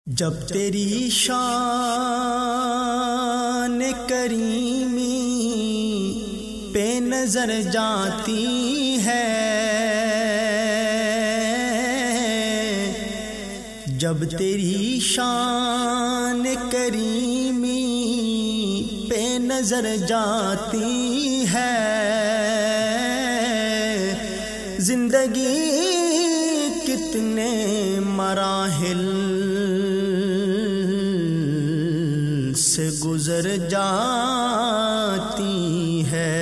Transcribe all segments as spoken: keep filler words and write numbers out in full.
جب تیری شان کریمی پہ نظر جاتی ہے، جب تیری شان کریمی پہ نظر جاتی ہے، زندگی کتنے مراحل سے گزر جاتی ہے،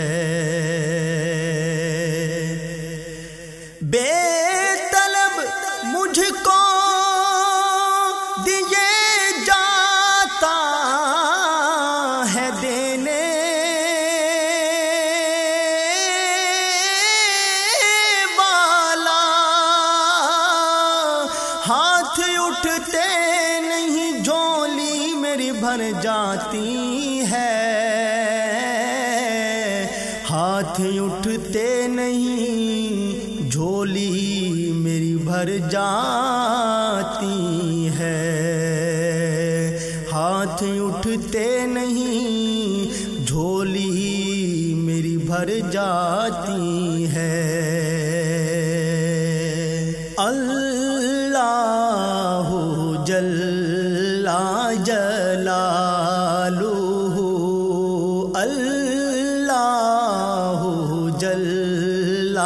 بے طلب مجھ کو دیے جاتا ہے دینے والا، ہاتھ اٹھتے نہیں جھولی میری بھر جاتی ہے، ہاتھ اٹھتے نہیں جھولی میری بھر جاتی ہے، ہاتھ اٹھتے نہیں جھولی میری بھر جاتی ہے۔ اللہ جل جلالہ، اللہ جل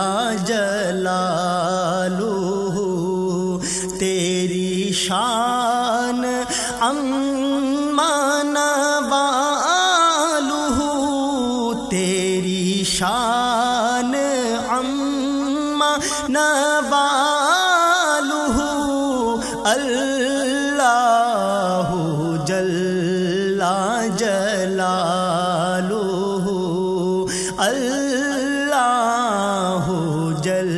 جلالہ، تیری شان عما نوالہ، تیری شان عما نوالہ، اللہ جل جلالہ، اللہ جل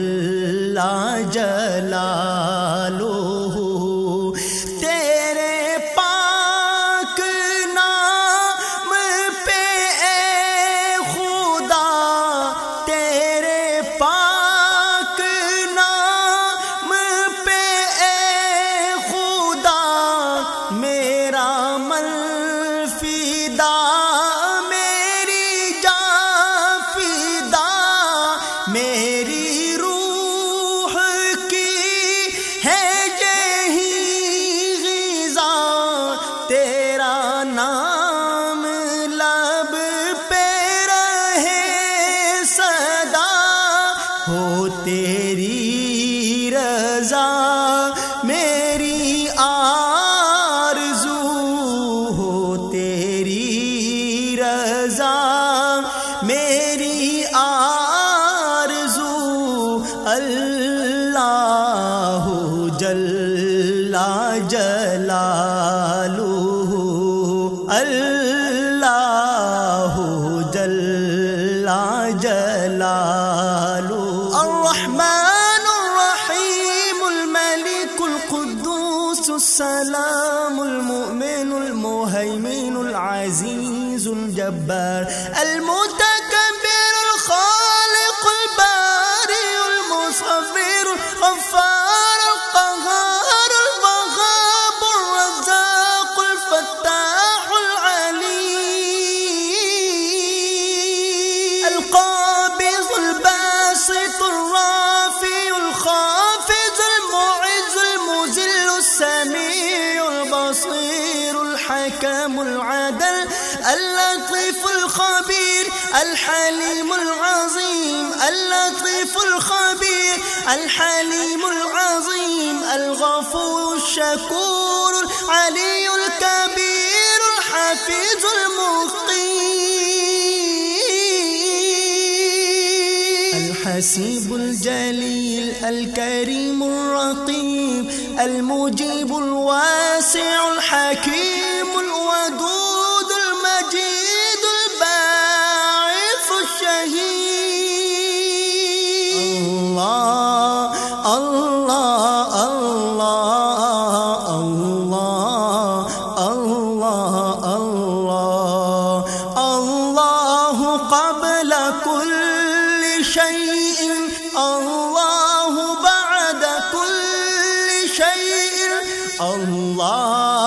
جلالہ، تیرے پاک نام پہ اے خدا، تیرے پاک نام پہ اے خدا میرا من فدا، میری جان فدا، میری روح کی ہے یہی غذا، تیرا نام لب پہ رہے صدا، ہو تیری رضا میری آرزو، ہو تیری رضا میری آرزو، اللہ جل جلالہ، اللہ جل جلالہ، الرحمن الرحیم الملک القدوس السلام المؤمن المهيمن العزيز الجبار المتكبر الخالق البارئ المصور الغفار القهار الوهاب الرزاق الفتاح العليم القابض الباسط الرافع الخافض المعز المذل السميع البصير الحكم العدل اللطيف الخبير الحليم العظيم اللطيف الخبير الحليم العظيم الغفور الشكور العلي الكبير الحفيظ المقيم الحسيب الجليل الكريم الرقيب المجيب الواسع الحكيم الودود المجيد الباعث الشهيد، الله الله الله الله الله الله قبل كل شيء، الله بعد كل شيء، اللہ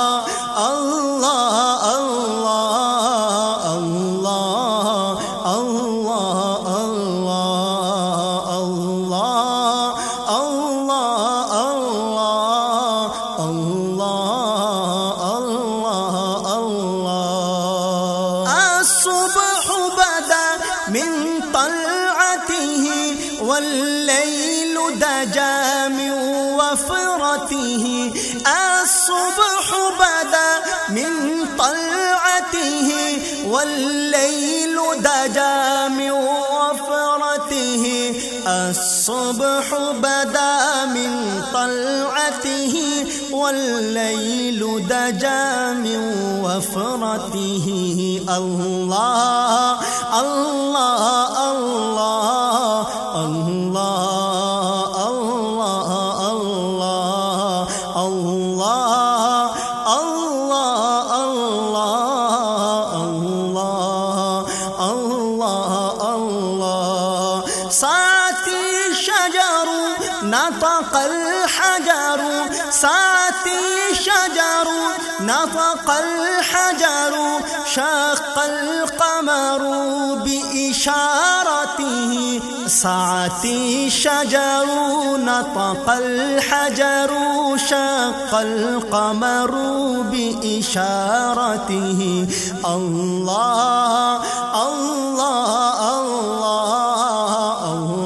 الله الله. الصبح بدا من طلعته والليل دجا من وفرته. الصبح بدا من طلعته والليل دجا من وفرته. الصبح بدا من طلعته والليل دجا من وفرته. الله الله الله الله الله الله الله الله الله الله. ساعتي شجر نطق الحجر. ساعتي شجر نطق الحجر. شق القمر بإشارته. ساعتي شجر نطق الحجر. شق القمر بإشارته. الله الله الله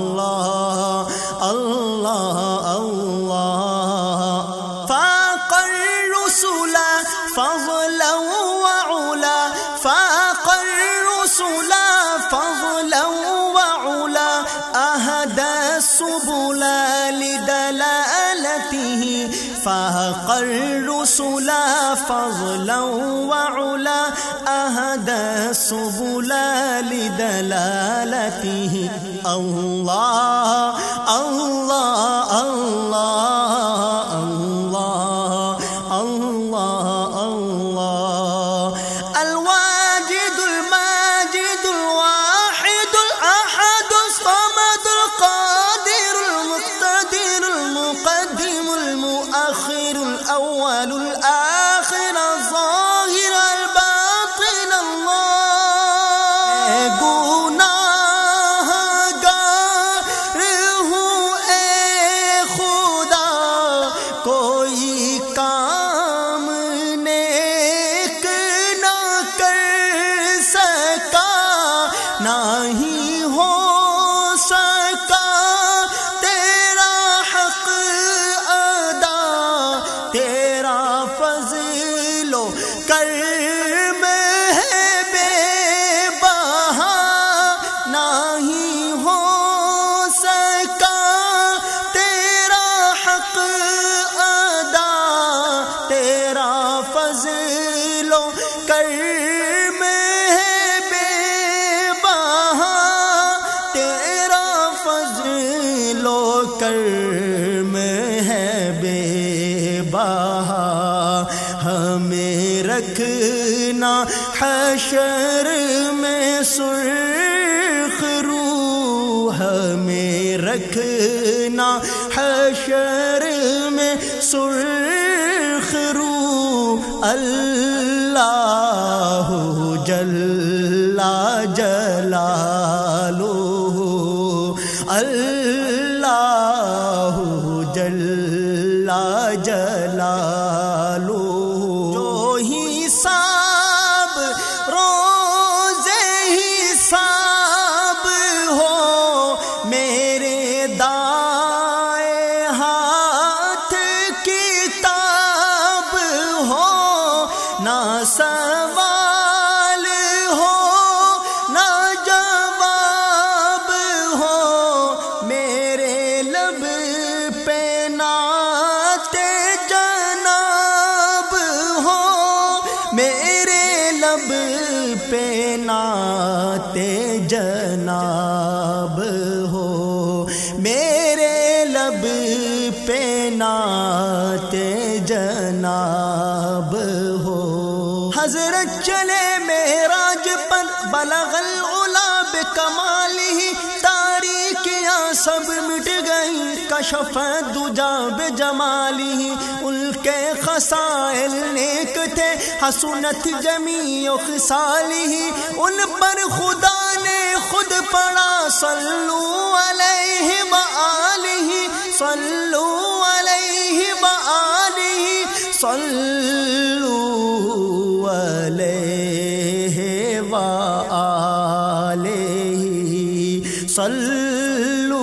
الله الله. فاق الرسل فضلا وعلا. فاق الرسل فضلا وعلا. أهدى السبل لدلالته. فاق الرسل فضلا وعلا. أهدى السبل لدلالته. الله الله الله الله الله الله. الواجد الماجد الواحد الأحد الصمد القادر المقتدر المقدم المؤخر الأول الآخر الظاهر الباطن. الله نہیں ہو سکا تیرا حق ادا. تیرا فضل و کرم ہے بے بہا. نہیں ہو سکا تیرا حق ادا. تیرا فضل و کرم کرم ہے بے بہا. ہمیں رکھنا حشر میں سرخ روح. ہمیں رکھنا حشر میں سرخ روح. اللہ جل جلالہ. اللہ جل جلالہ. جو حساب روز حساب ہو میرے دائیں ہاتھ کتاب ہو. نہ سوال ہو نہ جواب ہو. میرے لب پہ نعت جناب ہو. میرے لب پہ نعت جناب ہو. میرے لب پہ نعت جناب ہو. حضرت چلے معراج پر بلغ العلا بکمالہ. تاریکیاں سب مٹ گئی کشف دجا بجمالہ. ان کے خصائل نیک تھے حسنت جمیع خصالہ. ان پر خدا نے خود پڑھا صلو علیہ وآلہ. صلو علیہ وآلہ. صلو علیہ وآلہ صلو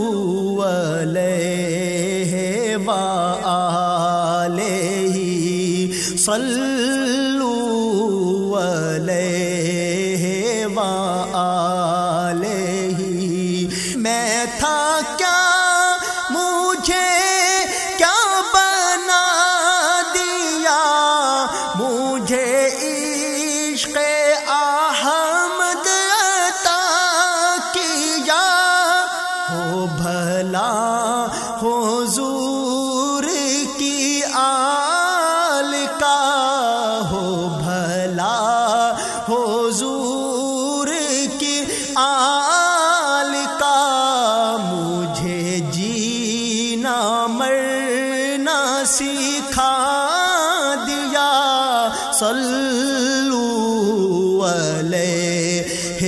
علیہ وآلہ صلو علیہ وآلہ میں تھا کیا مجھے کیا بنا دیا مجھے عشق احمد عطا کیا ہو بھلا حضور کی آل کا ہو بھلا حضور کی آل کا مجھے جینا مرنا سکھا دیا صلو علیہ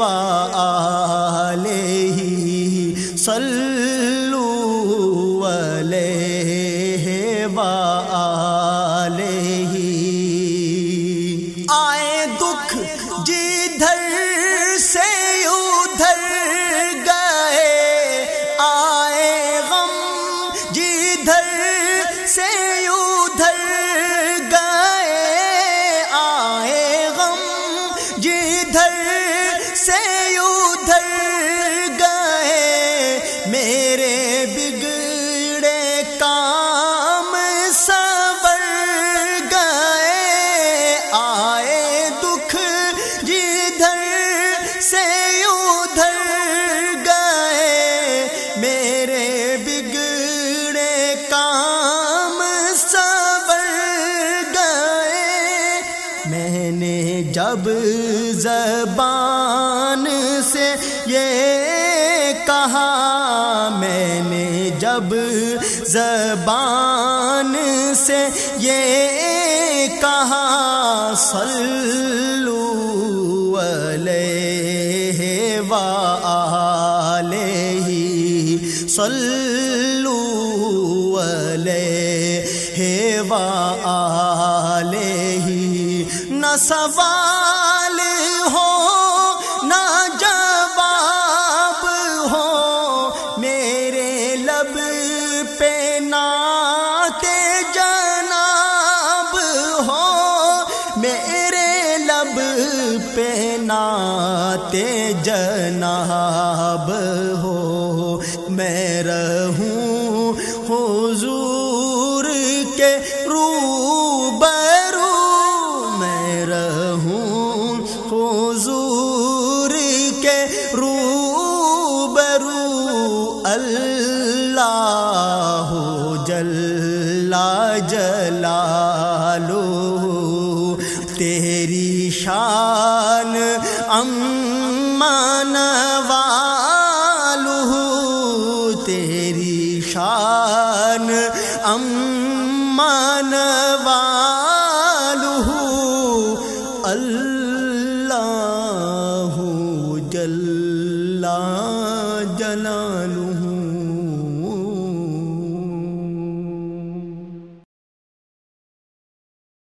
وآلہ صلو علیہ وآلہ آئے دکھ جدھر سے ادھر گئے آئے غم جدھر سے ادھر گئے آئے غم جدھر سے ادھر گئے میرے بگڑے کام سنور گئے آئے دکھ جدھر سے ادھر گئے میرے بگڑے کام سنور گئے میں نے جب زبان سے یہ کہا میں نے جب زبان سے یہ کہا صلو علیہ وآلہ صلو علیہ وآلہ نہ سوال ہو نہ جواب ہو میرے لب پہ نعت جناب ہو میرے لب پہ نعت جناب ہو میں رہوں حضور کے روبرو میں رہوں حضور کے روبرو اللہ جل جلالہ تیری شان امان والہ تیری شان امان والہ اللہ جل